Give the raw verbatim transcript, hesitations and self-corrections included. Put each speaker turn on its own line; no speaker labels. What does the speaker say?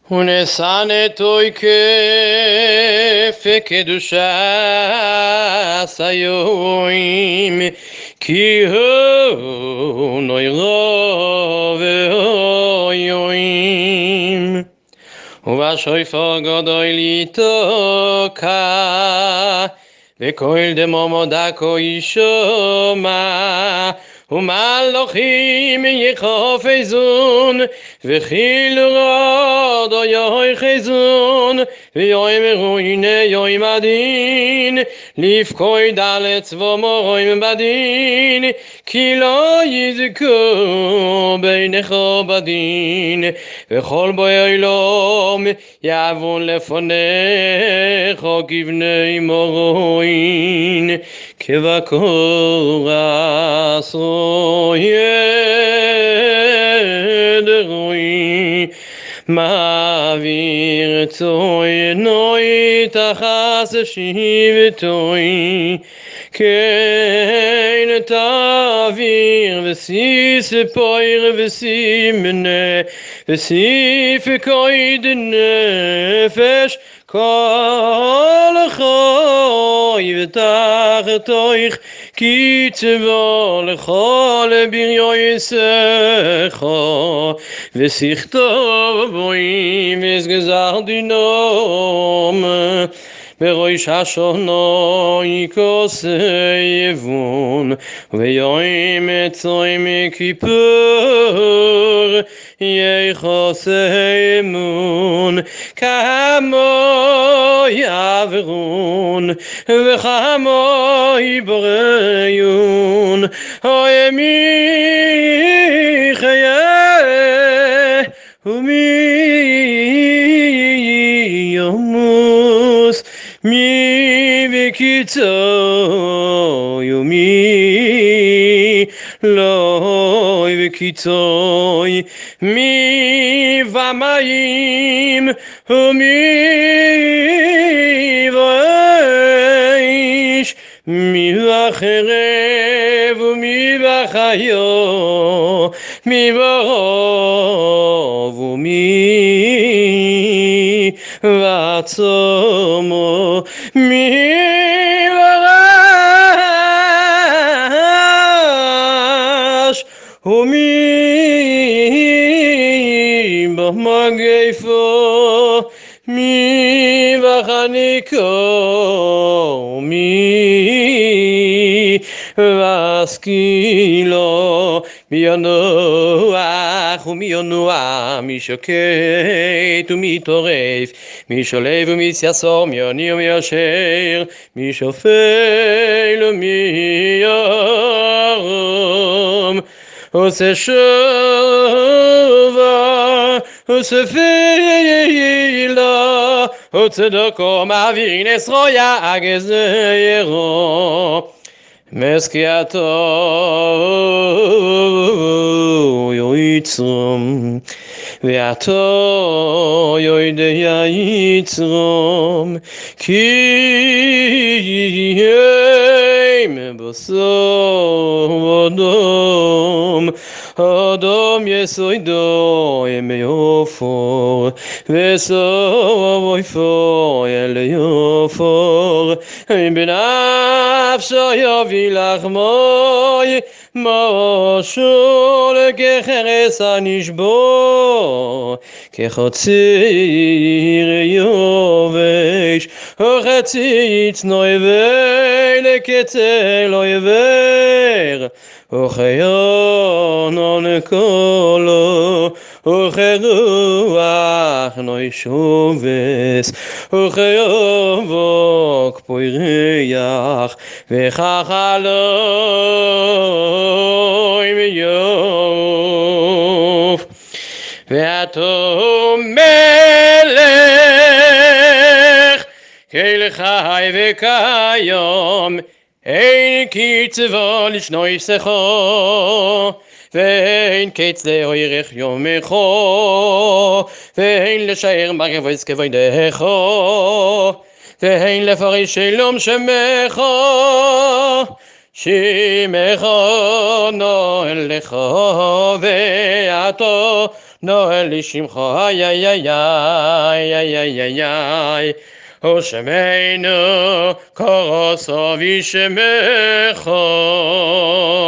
ונשנאתוי כפקדושת היועים, כי הוא נוירו ואויועים. ובשופר גדול יתוקע, וקול דממו דקו יישמע, ומלאכים יחפזון, וחיל רעדו יחזון, ויאמרו הנה יום הדין, לפקוד על צבאם בדין, כי לא יזכו בינך בדין, וכל בואי אלום יעבון לפניך כבני מורין, כבקור עשו ידרוי, מעביר צוי נוי תחס שבטוי, כן תעביר וסיס פויר וסימנה וסיף קויד נפש כל חוי ותחתוך, כי צבא לכל בריוסך ושכתוב בוים וסגזר דינום, בראש השנה יכוסה יבון, ויום צום כיפור יכוסה אמון, כמו יעברון וכמו יבריון, אוי מי חיה ומי ימוס, מי בקיצוי ומי לא בקיצוי, מי במים ומי באש, מי בחרב ומי בחיו, מי ברוב ומי ועצמו, מי ברש ומי במגפו, מי בחניקו ומי בסקילו, מי ינוח ומי ינוע, מי שקט ומי טורף, מי שולב ומי סייסור, מי עני ומי ישר, מי שופל ומי ירום, עושה שובה עושה פילה, וצדקו מעביר נסרו יגזרו, משקיעתו יצרום, ועתו יודע יצרום, כי הם בשר אדום, אדום יסוידו ימי עופר, וסוף עופר אל עופר, בנפשו יביא לחמוי, משול כחרס הנשבור, כחציר יובש, וכציץ נויבל כצל עיוור, וכיון קולו, וכרוח נוישובס, וכיובוק פויריח, וכחלוי מיוף, ואתו מלך כל חי וכיום, אין קצבו לשנוי שכו, ואין קץ לאוירך יומךו, ואין לשער מגבויס כבוידךו, ואין לפריש שלום שמךו, שמךו נועל לך, ואתו נועל לשמך, איי איי איי איי איי איי איי איי הושמנו כוסו וישמחו